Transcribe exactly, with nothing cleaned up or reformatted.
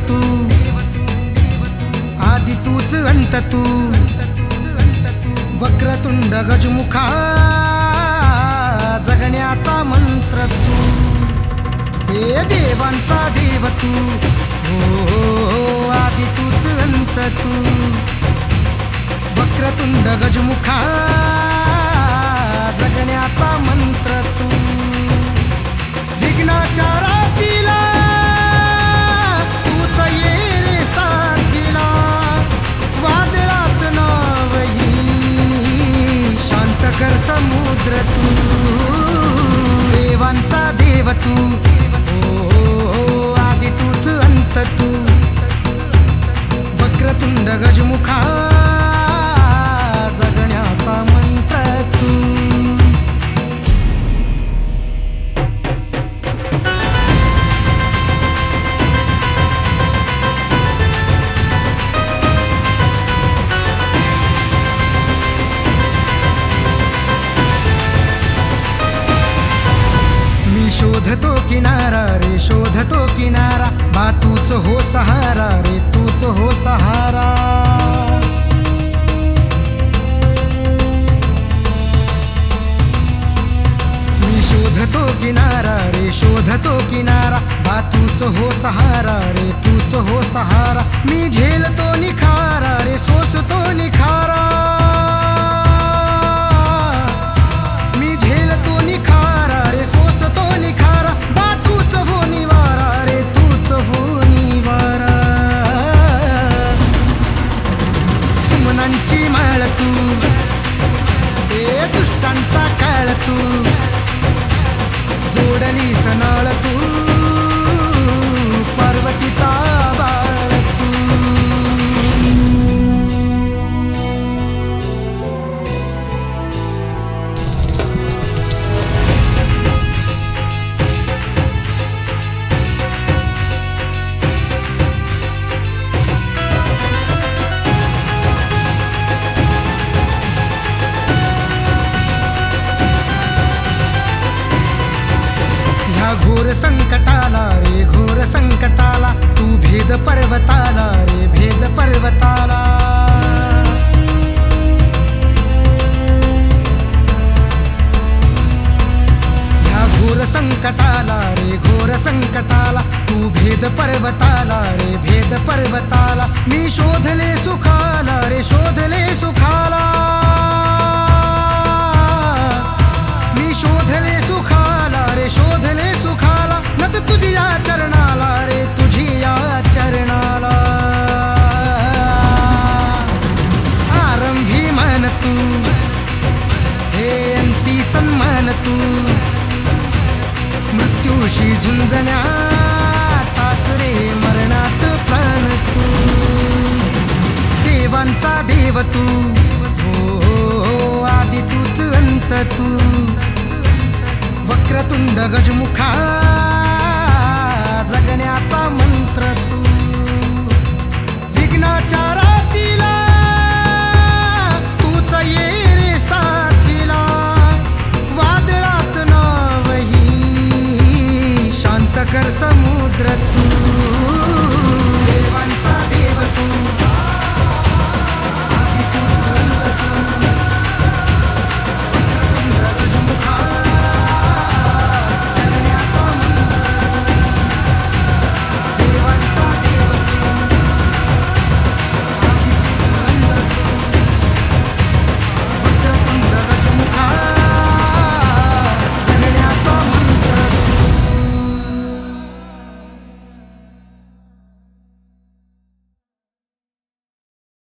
तू, आदि तूच अंत तू, वक्रतुंड गजमुखा जगण्याचा मंत्र तू, हे देवांचा देव तू, हो आदि तूच अंत तू, वक्रतुंड गजमुखा जगण्याचा मंत्र तू, विघ्नाच्या रातीला तूच ये रे साथीला, वादळात नावही शांत कर समुद्र तू, देवांचा देव तू, हो आदि तूच अंत तू, वक्रतुंड गजमुखा जगण्याचा मंत्र तू. शोधतो किनारा रे शोधतो किनारा, बा तूच हो सहारा रे तूच हो सहारा, मी शोधतो किनारा रे शोधतो किनारा, बा तूच हो सहारा रे तूच हो सहारा, मी झेलतो निखारा रे सोसतो निखारा, मी झेलतो निखारा रे सोसतो निखारा, बा तूच हो निवारा रे तूच हो निवारा, सुमनांची माळ तू, हे दुष्टांचा काळ तू, जोडली सनाळ तू, पार्वतीचा बाळ तू. घोर संकटाला रे घोर संकटाला, तू भेद पर्वताला रे भेद पर्वताला, ह्या घोर संकटाला रे घोर संकटाला, तू भेद पर्वताला रे भेद पर्वताला, मी शोधले सुखाला रे शोधले सुखाला, मी शोधले सुखाला रे शोधले सुखाला, नत तुझी या चरणाला रे तुझी या चरणाला, आरंभी मन तू, हे अंती सन्मान तू, मृत्यूशी झुंजण्या टाक रे मरणात प्राण तू, देवांचा देव तू, हो आदि तूच अंत तू, वक्रतुंड गजमुखा जगण्याचा मंत्र तू, विघ्नाच्या रातीला तूच ये रे साथीला, वादळात नावही शांत कर समुद्र तू.